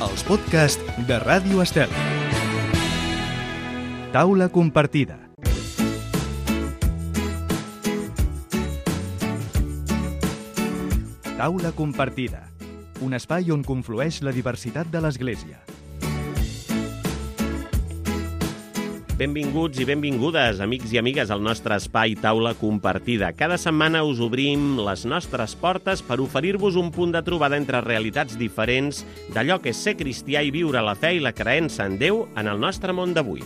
Els podcasts de Ràdio Estel. Taula compartida. Taula compartida. Un espai on conflueix la diversitat de l'Església. Benvinguts i benvingudes, amics i amigues, al nostre espai Taula Compartida. Cada setmana us obrim les nostres portes per oferir-vos un punt de trobada entre realitats diferents d'allò que és ser cristià i viure la fe i la creença en Déu en el nostre món d'avui.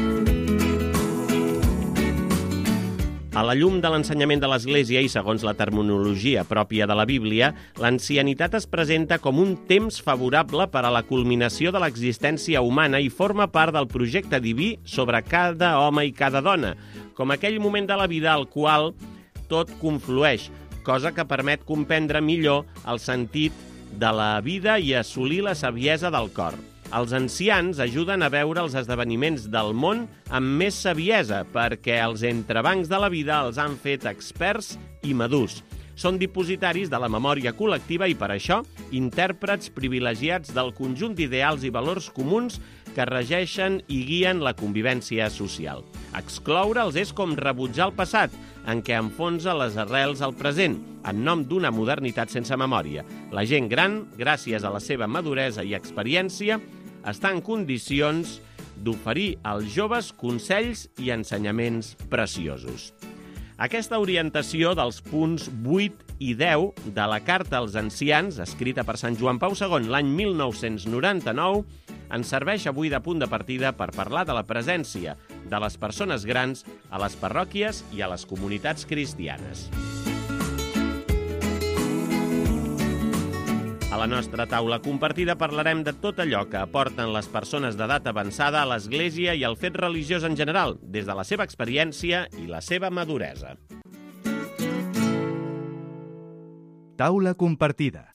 A la llum de l'ensenyament de l'Església i segons la terminologia pròpia de la Bíblia, l'ancianitat es presenta com un temps favorable per a la culminació de l'existència humana i forma part del projecte diví sobre cada home i cada dona, com aquell moment de la vida al qual tot conflueix, cosa que permet comprendre millor el sentit de la vida i assolir la saviesa del cor. Els ancians ajuden a veure els esdeveniments del món amb més saviesa perquè els entrebancs de la vida els han fet experts i madurs. Són dipositaris de la memòria col·lectiva i, per això, intèrprets privilegiats del conjunt d'ideals i valors comuns que regeixen i guien la convivència social. Excloure'ls és com rebutjar el passat, en què enfonsa les arrels al present, en nom d'una modernitat sense memòria. La gent gran, gràcies a la seva maduresa i experiència, està en condicions d'oferir als joves consells i ensenyaments preciosos. Aquesta orientació dels punts 8 i 10 de la Carta als Ancians, escrita per Sant Joan Pau II l'any 1999, ens serveix avui de punt de partida per parlar de la presència de les persones grans a les parròquies i a les comunitats cristianes. A la nostra taula compartida parlarem de tot allò que aporten les persones d'edat avançada a l'Església i al fet religiós en general, des de la seva experiència i la seva maduresa. Taula compartida.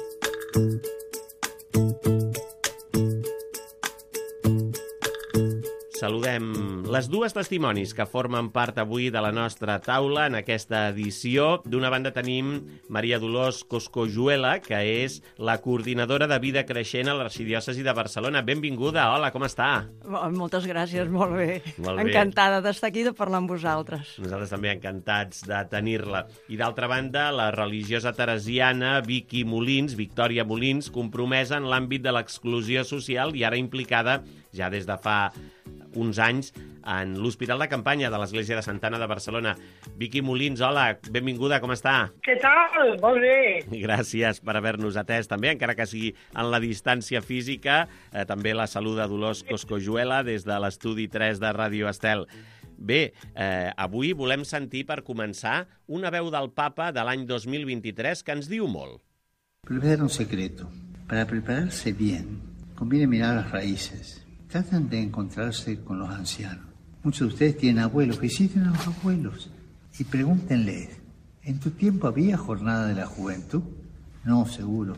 Saludem les dues testimonis que formen part avui de la nostra taula en aquesta edició. D'una banda tenim Maria Dolors Coscojuela, que és la coordinadora de vida creixent a l'Arxidiòcesi de Barcelona. Benvinguda, hola, com està? Moltes gràcies, molt bé. Molt bé. Encantada d'estar aquí i de parlar amb vosaltres. Nosaltres també encantats de tenir-la. I d'altra banda, la religiosa teresiana Victòria Molins, compromesa en l'àmbit de l'exclusió social i ara implicada ja des de fa uns anys en l'Hospital de Campanya de l'Església de Santa Anna de Barcelona. Vicky Molins, hola, benvinguda, com està? Què tal? Molt bé. Gràcies per haver-nos atès també, encara que sigui en la distància física. També la saluda Dolors Coscojuela des de l'estudi 3 de Ràdio Estel. Bé, avui volem sentir, per començar, una veu del Papa de l'any 2023 que ens diu molt. Prever un secreto. Para prepararse bien, conviene mirar las raíces. Tratan de encontrarse con los ancianos. Muchos de ustedes tienen abuelos, visiten a los abuelos y pregúntenles, ¿en tu tiempo había jornada de la juventud? No, seguro.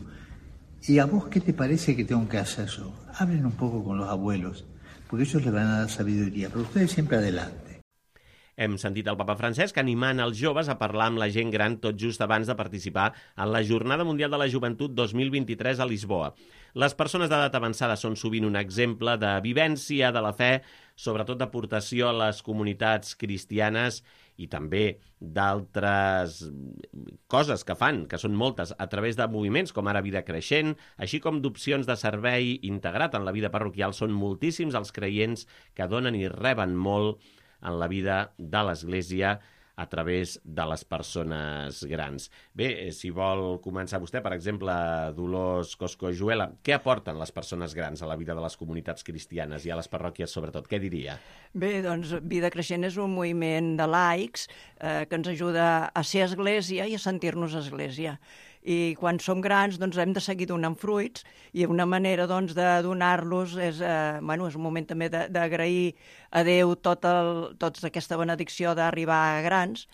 ¿Y a vos qué te parece que tengo que hacer yo? Hablen un poco con los abuelos, porque ellos les van a dar sabiduría, pero ustedes siempre adelante. Hem sentit el papa Francesc animant els joves a parlar amb la gent gran tot just abans de participar en la Jornada Mundial de la Joventut 2023 a Lisboa. Les persones d'edat avançada són sovint un exemple de vivència de la fe, sobretot d'aportació a les comunitats cristianes i també d'altres coses que fan, que són moltes, a través de moviments com ara Vida Creixent, així com d'opcions de servei integrat en la vida parroquial. Són moltíssims els creients que donen i reben molt en la vida de l'Església a través de les persones grans. Bé, si vol començar vostè, per exemple, Dolors Coscojuela, què aporten les persones grans a la vida de les comunitats cristianes i a les parròquies, sobretot? Què diria? Bé, doncs, Vida Creixent és un moviment de laics que ens ajuda a ser església i a sentir-nos església. I quan som grans doncs, hem de seguir donant fruits i una manera doncs, de donar-los és un moment també d'agrair a Déu tota aquesta benedicció d'arribar a grans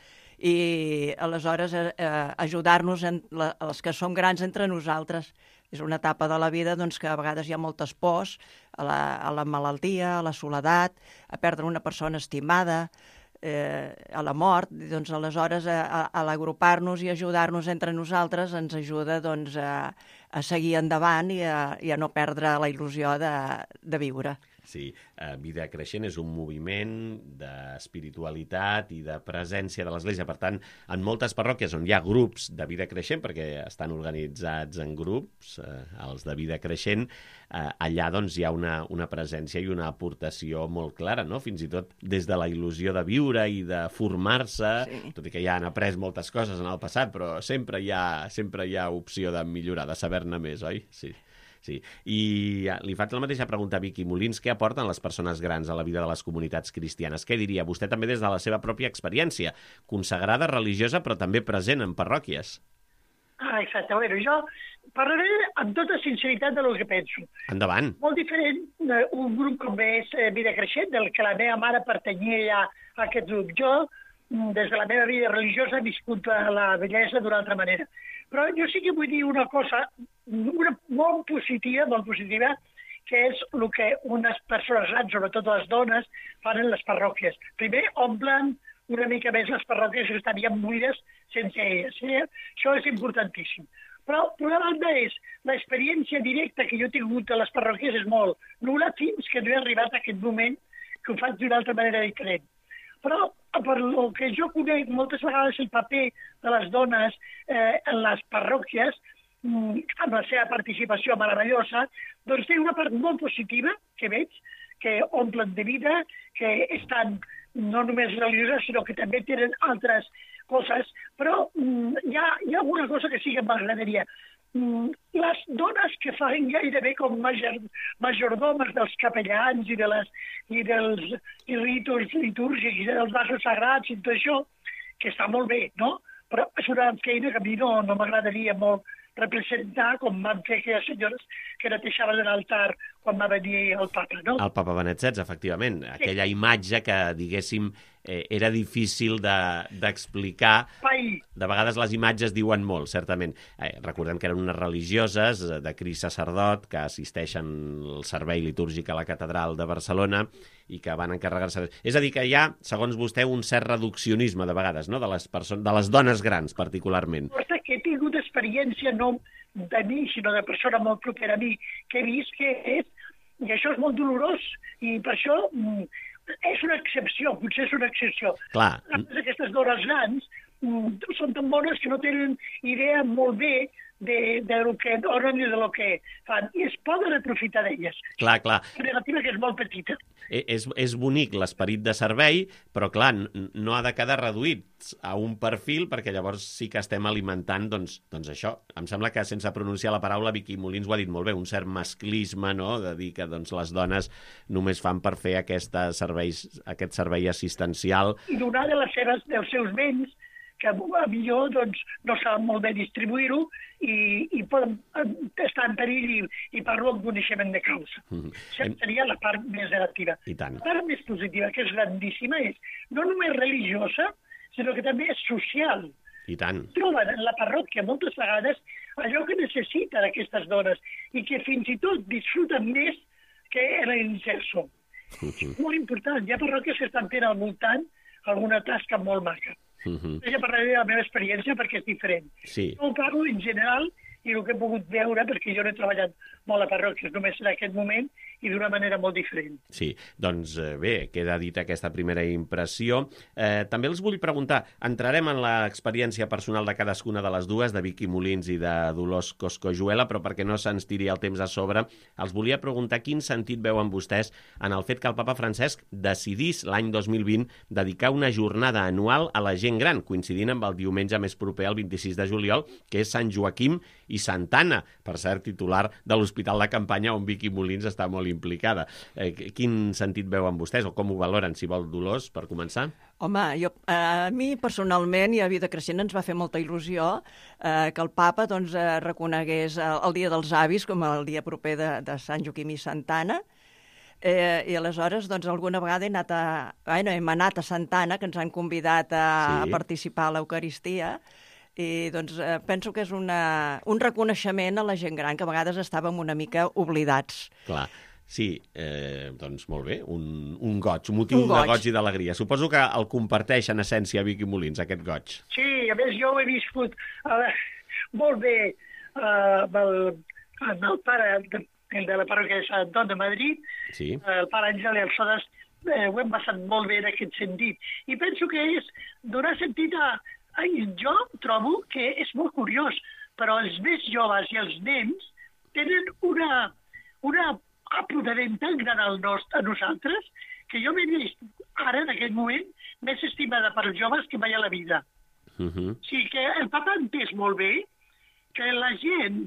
i aleshores ajudar-nos els que som grans entre nosaltres. És una etapa de la vida doncs, que a vegades hi ha moltes pors a la malaltia, a la soledat, a perdre una persona estimada. a la mort, doncs aleshores a l'agrupar-nos i ajudar-nos entre nosaltres ens ajuda doncs, a seguir endavant i a no perdre la il·lusió de viure. Sí, Vida Creixent és un moviment d'espiritualitat i de presència de l'Església. Per tant, en moltes parròquies on hi ha grups de Vida Creixent, perquè estan organitzats en grups, els de Vida Creixent, allà doncs, hi ha una presència i una aportació molt clara, no? Fins i tot des de la il·lusió de viure i de formar-se, sí. Tot i que ja han après moltes coses en el passat, però sempre hi ha opció de millorar, de saber-ne més, oi? Sí. Sí. I li faig la mateixa pregunta a Vicky Molins. Què aporten les persones grans a la vida de les comunitats cristianes? Què diria vostè també des de la seva pròpia experiència? Consagrada, religiosa, però també present en parròquies. Exacte. Bueno, jo parlaré amb tota sinceritat del que penso. Endavant. Molt diferent un grup com és Vida Creixent, del que la meva mare pertanyia ja a aquest grup. Jo, des de la meva vida religiosa, he viscut la bellesa d'una altra manera. Però jo sí que vull dir una cosa molt positiva, que és el que unes persones grans, sobretot les dones, fan en les parròquies. Primer, omplen una mica més les parròquies que estarien buides sense elles. Això és importantíssim. Però, per una banda, l'experiència directa que jo he tingut a les parròquies és molt nul·la fins que no he arribat a aquest moment que ho faig d'una altra manera diferent. Però, per el que jo conec, moltes vegades el paper de les dones en les parròquies, amb la seva participació meravellosa, doncs té una part molt positiva, que veig, que omplen de vida, que estan no només religioses, sinó que també tenen altres coses, però hi ha alguna cosa que sí que m'agradaria. Les dones que fan gairebé com majordomes dels capellans i dels ritus litúrgics i dels vasos sagrats i tot això, que està molt bé, no? Però és una feina que a mi no m'agradaria molt representar com van fer aquelles senyores que netejaven l'altar quan va venir el papa, no? El papa Benet XVI, efectivament. Sí. Aquella imatge que, diguéssim, era difícil d'explicar. De vegades les imatges diuen molt, certament. Recordem que eren unes religioses de cris sacerdot que assisteixen al servei litúrgic a la catedral de Barcelona i que van encarregar-se... És a dir, que hi ha, segons vostè, un cert reduccionisme de vegades, no? de les dones grans, particularment. Que he tingut experiència no de mi, sinó de persona molt propera a mi, que he vist que i això és molt dolorós, i per això és una excepció, potser és una excepció. Clar. Aquestes dones grans són tan bones que no tenen idea molt bé de lo que donen i de lo que fan, i es poden aprofitar d'elles. Clar. La negativa que és molt petita. És bonic l'esperit de servei, però clar, no ha de quedar reduït a un perfil, perquè llavors sí que estem alimentant, doncs això. Em sembla que sense pronunciar la paraula, Vicky Molins ho ha dit molt bé, un cert masclisme, no?, de dir que doncs, les dones només fan per fer aquest servei assistencial. I donar dels seus béns, que millor doncs, no saben molt bé distribuir-ho i poden estar en perill i parlo amb coneixement de causa. Això seria la part més negativa. La part més positiva, que és grandíssima, és no només religiosa, sinó que també és social. I tant. Troben en la parròquia moltes vegades allò que necessiten aquestes dones i que fins i tot disfruten més que en l'inserso. Molt important. Hi ha parròquies que estan fent al voltant alguna tasca molt maca. Jo parlaré de la meva experiència perquè és diferent. Sí. Jo parlo en general i el que he pogut veure, perquè jo no he treballat molt a parròquies, només en aquest moment, i d'una manera molt diferent. Sí, doncs bé, queda dita aquesta primera impressió. També els vull preguntar, entrarem en l'experiència personal de cadascuna de les dues, de Vicky Molins i de Dolors Coscojuela, però perquè no se'ns tiri el temps a sobre, els volia preguntar quin sentit veuen vostès en el fet que el papa Francesc decidís l'any 2020 dedicar una jornada anual a la gent gran, coincidint amb el diumenge més proper, el 26 de juliol, que és Sant Joaquim i Santa Anna, per cert, titular de l'Hospital de Campanya, on Vicky Molins està molt implicada. Quin sentit veuen vostès, o com ho valoren, si vol, Dolors, per començar? Home, a mi personalment i a Vida Creixent ens va fer molta il·lusió que el papa doncs, reconegués el Dia dels Avis com el dia proper de Sant Joaquim i Santa Anna, i aleshores doncs, alguna vegada hem anat a Santa Anna, que ens han convidat a participar a l'Eucaristia, i doncs penso que és un reconeixement a la gent gran, que a vegades estàvem una mica oblidats. Clar. Sí, doncs molt bé, un goig, un motiu de goig i d'alegria. Suposo que el comparteix en essència Vicky Molins, aquest goig. Sí, a més jo ho he viscut molt bé amb el pare de la parròquia de Sant Anton de Madrid, Sí. El pare Àngel i el Sodes, ho hem passat molt bé en aquest sentit. I penso que és donar sentit jo trobo que és molt curiós, però els més joves i els nens tenen una apoderament tan gran a nosaltres que jo m'he vist ara, en aquest moment, més estimada per als joves que mai a la vida. O sigui que el papa ha entès molt bé que la gent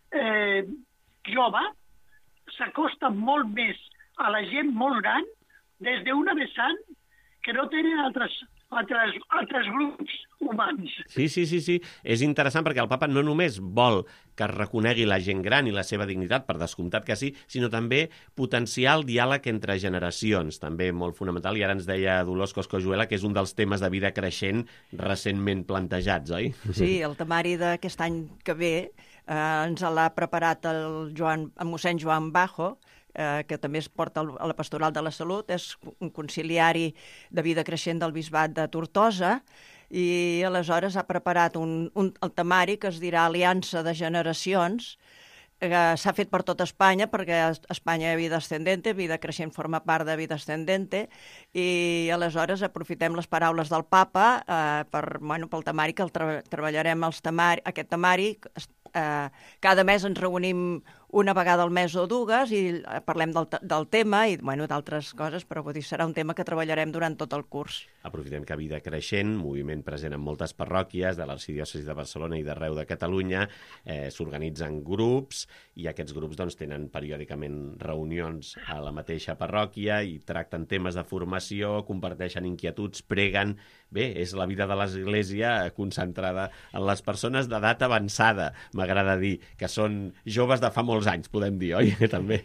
jove s'acosta molt més a la gent molt gran des d'una vessant que no tenen altres grups humans. Sí. És interessant perquè el papa no només vol que es reconegui la gent gran i la seva dignitat, per descomptat que sí, sinó també potenciar el diàleg entre generacions, també molt fonamental. I ara ens deia Dolors Coscojuela que és un dels temes de vida creixent recentment plantejats, oi? Sí, el temari d'aquest any que ve ens l'ha preparat el mossèn Joan Bajo, que també es porta a la Pastoral de la Salut, és un conciliari de vida creixent del Bisbat de Tortosa, i aleshores ha preparat el temari que es dirà Aliança de Generacions, que s'ha fet per tot Espanya, perquè a Espanya hi ha vida ascendente, vida creixent forma part de vida ascendente, i aleshores aprofitem les paraules del papa pel temari, que treballarem aquest temari. Cada mes ens reunim una vegada al mes o dues i parlem del tema i d'altres coses, però vull dir, serà un tema que treballarem durant tot el curs. Aprofitem que Vida Creixent, moviment present en moltes parròquies de l'Arxidiòcesi de Barcelona i d'arreu de Catalunya, s'organitzen grups i aquests grups doncs, tenen periòdicament reunions a la mateixa parròquia i tracten temes de formació, comparteixen inquietuds, preguen. Bé, és la vida de l'Església concentrada en les persones d'edat avançada, m'agrada dir, que són joves de fa molts anys, podem dir, oi? També.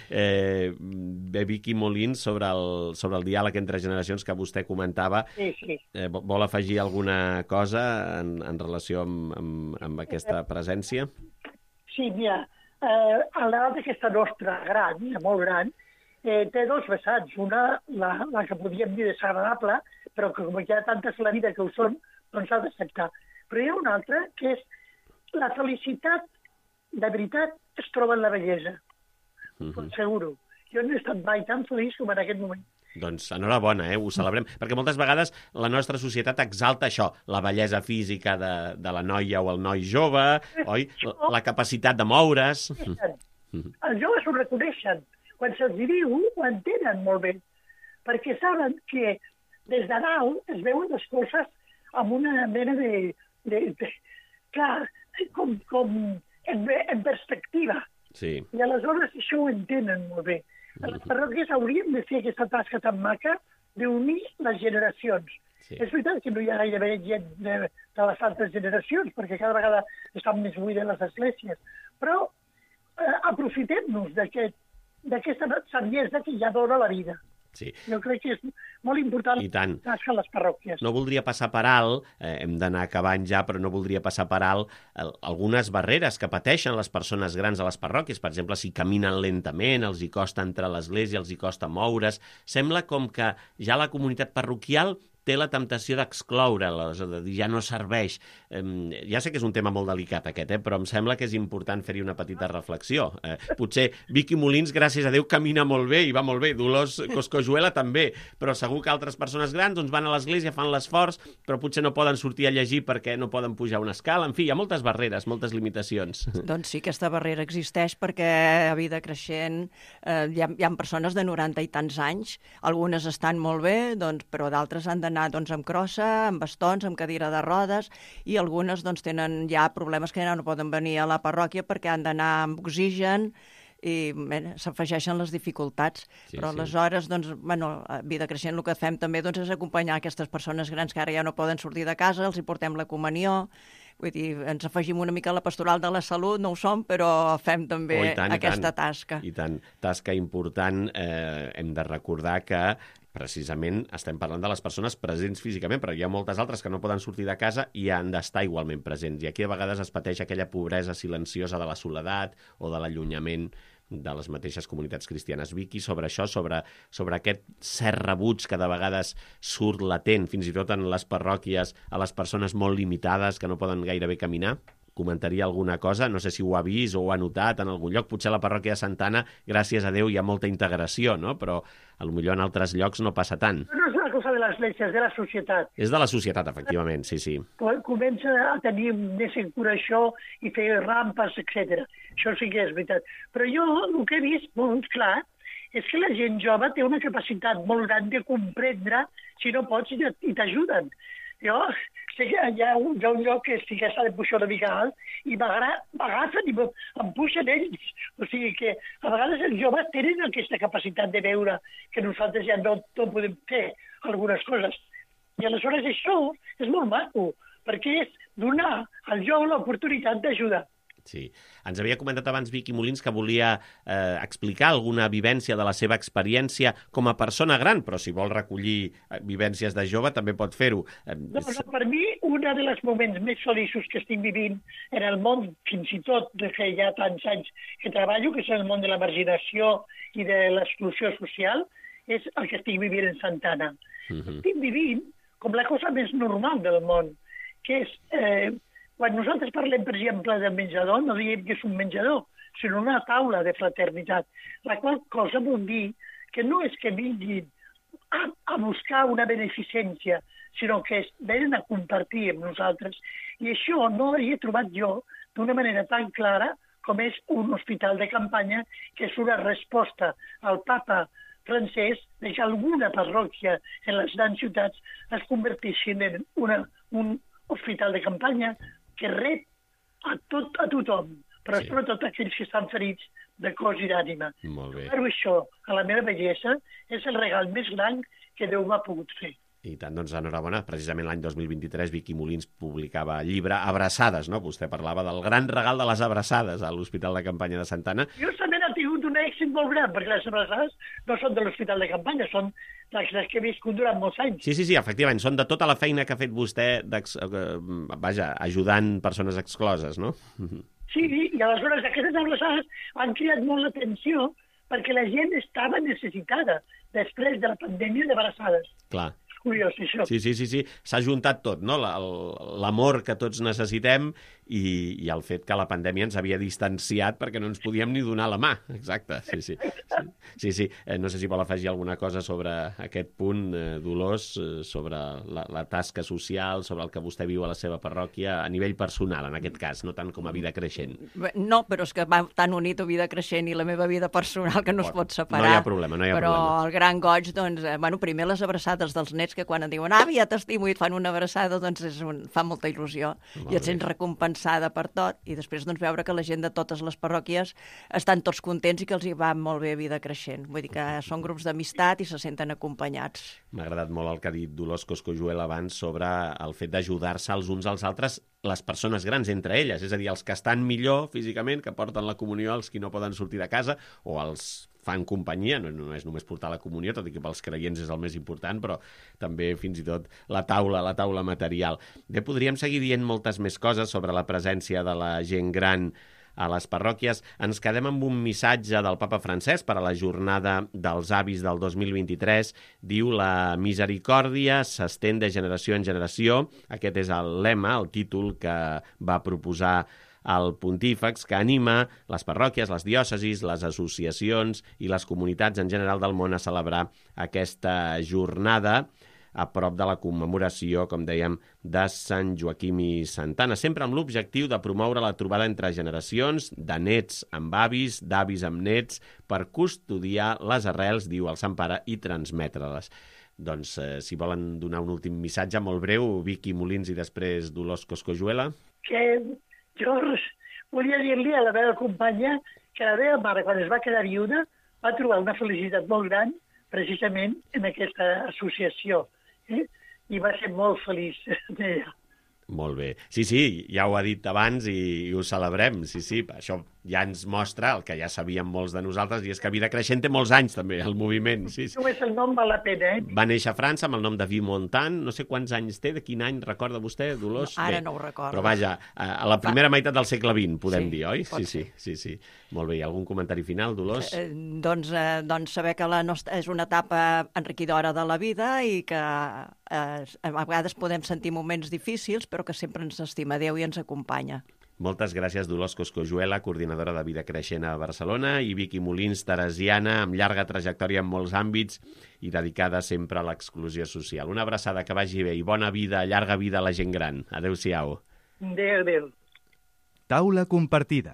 Vicky Molins, sobre el diàleg entre generacions que vostè comentava, Sí. Vol afegir alguna cosa en relació amb aquesta presència? Sí, mira, l'edat aquesta nostra gran, molt gran, té dos vessants. Una, la que podríem dir desagradable, però que com hi ha tantes a la vida que ho són, doncs s'ha d'acceptar. Però hi ha una altra, que és la felicitat, de veritat, es troba en la bellesa. Seguro. Jo no he estat mai tan feliç com en aquest moment. Doncs enhorabona, ho celebrem, perquè moltes vegades la nostra societat exalta això, la bellesa física de la noia o el noi jove, oi? La capacitat de moure's. Els joves ho reconeixen. Quan se'ls diu, ho entenen molt bé, perquè saben que des de dalt es veuen les coses amb una mena clar, com en perspectiva. Sí. I aleshores això ho entenen molt bé. A les parròquies hauríem de fer aquesta tasca tan maca d'unir les generacions. Sí. És veritat que no hi ha gairebé gent de les altres generacions, perquè cada vegada estan més buides les esglésies, però aprofitem-nos d'aquesta saviesa que ja dona la vida. Sí. Jo crec que és molt important la tasca a les parròquies. No voldria passar per alt, hem d'anar acabant ja, però no voldria passar per alt algunes barreres que pateixen les persones grans a les parròquies. Per exemple, si caminen lentament, els hi costa entrar a l'església, els hi costa moure's. Sembla com que ja la comunitat parroquial té la temptació d'excloure'ls, de dir ja no serveix. Ja sé que és un tema molt delicat aquest, però em sembla que és important fer-hi una petita reflexió. Potser Vicky Molins, gràcies a Déu, camina molt bé i va molt bé. Dolors Coscojuela també, però segur que altres persones grans doncs, van a l'església, fan l'esforç, però potser no poden sortir a llegir perquè no poden pujar una escala. En fi, hi ha moltes barreres, moltes limitacions. Doncs sí, aquesta barrera existeix perquè a vida creixent hi ha persones de 90 i tants anys, algunes estan molt bé, però d'altres han d'anar amb crossa, amb bastons, amb cadira de rodes, i algunes tenen ja problemes que ja no poden venir a la parròquia perquè han d'anar amb oxigen i s'afegeixen les dificultats. Però aleshores, a vida creixent el que fem també és acompanyar aquestes persones grans que ara ja no poden sortir de casa, els hi portem la comunió, vull dir, ens afegim una mica a la Pastoral de la Salut, no ho som, però fem també aquesta tasca. I tant, tasca important. Hem de recordar que precisament estem parlant de les persones presents físicament, però hi ha moltes altres que no poden sortir de casa i han d'estar igualment presents. I aquí a vegades es pateix aquella pobresa silenciosa de la soledat o de l'allunyament de les mateixes comunitats cristianes. Vicky, sobre això, sobre aquest cert rebuig que de vegades surt latent, fins i tot en les parròquies, a les persones molt limitades que no poden gairebé caminar, comentaria alguna cosa? No sé si ho ha vist o ho ha notat en algun lloc. Potser a la parròquia de Santa Anna, gràcies a Déu, hi ha molta integració, no? Però potser en altres llocs no passa tant. No és una cosa de l'església, és de la societat. És de la societat, efectivament, sí. Comença a tenir més en cura això i fer rampes, etc. Això sí que és veritat. Però jo el que he vist molt clar és que la gent jove té una capacitat molt gran de comprendre si no pots i t'ajuden. Jo sé que hi ha un lloc que sí que s'ha de pujar una mica alt i m'agafen i em pugen ells. O sigui que a vegades els joves tenen aquesta capacitat de veure que nosaltres ja no podem fer algunes coses. I aleshores això és molt maco, perquè és donar al jove l'oportunitat d'ajudar. Sí. Ens havia comentat abans Vicky Molins que volia explicar alguna vivència de la seva experiència com a persona gran, però si vol recollir vivències de jove també pot fer-ho. No, per mi, un dels moments més feliços que estic vivint en el món, fins i tot de que ja tants anys que treballo, que és el món de la marginació i de l'exclusió social, és el que estic vivint en Santa Anna. Estic vivint com la cosa més normal del món, que és... Quan nosaltres parlem, per exemple, de menjador, no diem que és un menjador, sinó una taula de fraternitat, la qual cosa vol dir que no és que vinguin a buscar una beneficència, sinó que venen a compartir amb nosaltres. I això no ho he trobat jo d'una manera tan clara com és un hospital de campanya, que és una resposta al papa francès de que alguna parròquia en les grans ciutats es convertissin en un hospital de campanya que rep a tothom, però sobretot aquells que estan ferits de cos i d'ànima. Molt bé. Però això, a la meva bellesa, és el regal més gran que Déu m'ha pogut fer. I tant, doncs enhorabona. Precisament l'any 2023 Vicky Molins publicava el llibre Abraçades, no? Vostè parlava del gran regal de les abraçades a l'Hospital de Campanya de Santa Anna. Justament ha tingut un èxit molt gran, perquè les abraçades no són de l'Hospital de Campanya, són les que he viscut durant molts anys. Sí, efectivament, són de tota la feina que ha fet vostè, ajudant persones excloses, no? Sí, i aleshores aquestes abraçades han cridat molt l'atenció perquè la gent estava necessitada després de la pandèmia d'abraçades. Clar. Curiós, això. Sí. S'ha juntat tot, no? L'amor que tots necessitem i el fet que la pandèmia ens havia distanciat perquè no ens podíem ni donar la mà. Exacte, sí. No sé si vol afegir alguna cosa sobre aquest punt, Dolors, sobre la tasca social, sobre el que vostè viu a la seva parròquia, a nivell personal, en aquest cas, no tant com a vida creixent. No, però és que va tan unit a vida creixent i la meva vida personal que no es pot separar. No hi ha problema. Però el gran goig, doncs, primer les abraçades dels nets, que quan et diuen ja t'estimo i et fan una abraçada, doncs fa molta il·lusió i et sents recompensada per tot, i després doncs veure que la gent de totes les parròquies estan tots contents i que els hi va molt bé vida creixent. Vull dir que són grups d'amistat i se senten acompanyats. M'ha agradat molt el que ha dit Dolors Coscojuel abans sobre el fet d'ajudar-se els uns als altres, les persones grans entre elles, és a dir, els que estan millor físicament, que porten la comunió, els que no poden sortir de casa, o els fan companyia, no és només portar la comunió, tot i que pels creients és el més important, però també fins i tot la taula material. Bé, podríem seguir dient moltes més coses sobre la presència de la gent gran a les parròquies. Ens quedem amb un missatge del papa Francesc per a la jornada dels avis del 2023. Diu: la misericòrdia s'estén de generació en generació. Aquest és el lema, el títol que va proposar el pontífex, que anima les parròquies, les diòcesis, les associacions i les comunitats en general del món a celebrar aquesta jornada a prop de la commemoració, com dèiem, de Sant Joaquim i Santa Anna, sempre amb l'objectiu de promoure la trobada entre generacions, de nets amb avis, d'avis amb nets, per custodiar les arrels, diu el Sant Pare, i transmetre-les. Doncs, si volen donar un últim missatge molt breu, Vicky Molins i després Dolors Coscojuela. Que jo volia dir-li a la meva companya que la meva mare, quan es va quedar viuda, va trobar una felicitat molt gran precisament en aquesta associació. I va ser molt feliç d'ella. Molt bé. Sí, ja ho ha dit abans i ho celebrem. Sí, això ja ens mostra el que ja sabíem molts de nosaltres, i és que Vida Creixent té molts anys també, el moviment. Sí. Només el nom val la pena, Va néixer a França amb el nom de Vimontant, no sé quants anys té, de quin any recorda vostè, Dolors? Ara no ho recordo. Però vaja, a la primera meitat del segle XX, podem dir, oi? Sí. Molt bé, hi ha algun comentari final, Dolors? Doncs saber que la nostra és una etapa enriquidora de la vida i que a vegades podem sentir moments difícils, però que sempre ens estima Déu i ens acompanya. Moltes gràcies, Dolors Coscojuela, coordinadora de Vida Creixent a Barcelona, i Vicky Molins, teresiana, amb llarga trajectòria en molts àmbits i dedicada sempre a l'exclusió social. Una abraçada, que vagi bé, i bona vida, llarga vida a la gent gran. Adéu-siau. Adéu. Taula compartida.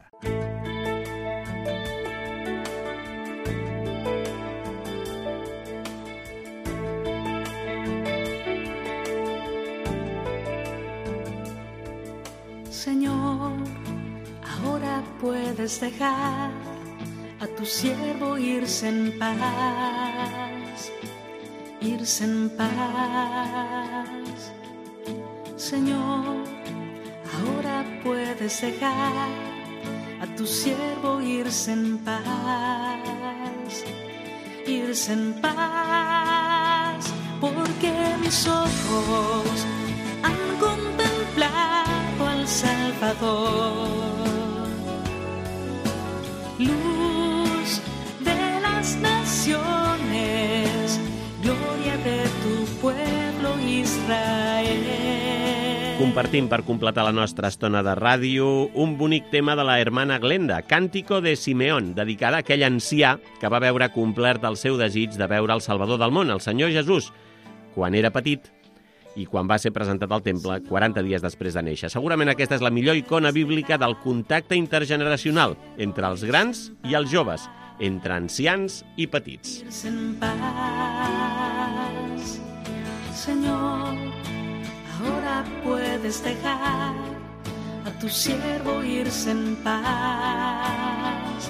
Señor, ahora puedes dejar a tu siervo irse en paz, irse en paz. Señor, ahora puedes dejar a tu siervo irse en paz, irse en paz, porque mis ojos han contemplado al Salvador, luz de las naciones, gloria de tu pueblo Israel. Compartim per completar la nostra estona de ràdio un bonic tema de la hermana Glenda, Cántico de Simeón, dedicada a aquell ancià que va veure complert el seu desig de veure el Salvador del món, el Senyor Jesús, quan era petit i quan va ser presentat al temple 40 dies després de néixer. Segurament aquesta és la millor icona bíblica del contacte intergeneracional entre els grans i els joves, entre ancians i petits. En paz, Señor, ahora puedes dejar a tu siervo irse en paz,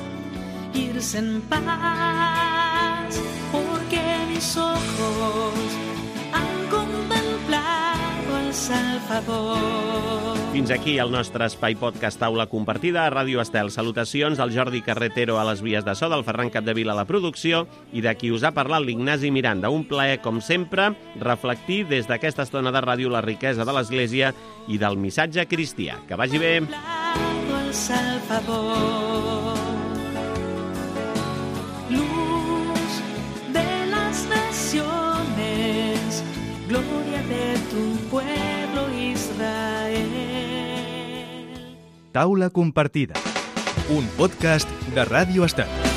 porque mis ojos han contemplado al Salvador. Fins aquí el nostre espai podcast Taula Compartida a Ràdio Estel. Salutacions al Jordi Carretero a les vies de so, del Ferran Capdevila a la producció i de qui us ha parlat l'Ignasi Miranda. Un plaer, com sempre, reflectir des d'aquesta estona de ràdio la riquesa de l'Església i del missatge cristià. Que vagi bé! Al Salvador, luz de las naciones, gloria de tu pueblo Israel. Taula compartida. Un podcast de Ràdio Estel.